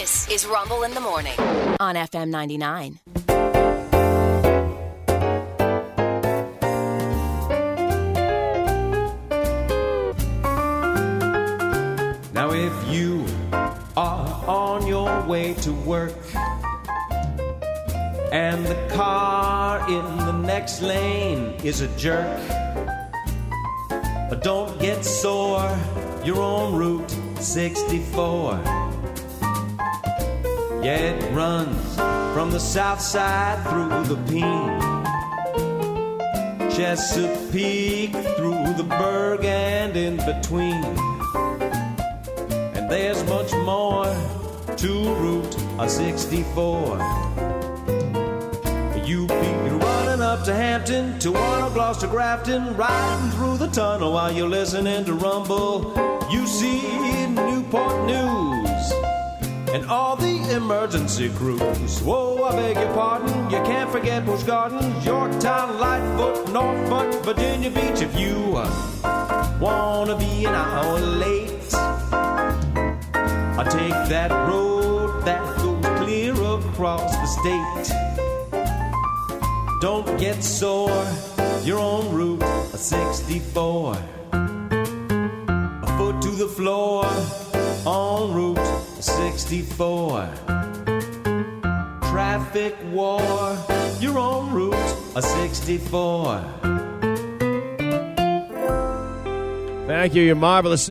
This is Rumble in the Morning on FM 99. Now if you are on your way to work and the car in the next lane is a jerk, but don't get sore, you're on Route 64. Yeah, it runs from the south side through the Peen, Chesapeake through the Berg and in between. And there's much more to Route 64. You be running up to Hampton, Tijuana, Gloucester, Grafton, riding through the tunnel while you're listening to Rumble. You see Newport News and all the emergency crews. Whoa, I beg your pardon, you can't forget Busch Gardens, Yorktown, Lightfoot, Norfolk, Virginia Beach. If you wanna be an hour late, I take that road that goes clear across the state. Don't get sore, you're on Route 64. A foot to the floor, on Route 64. Traffic war, you're on Route 64. Thank you, you're marvelous.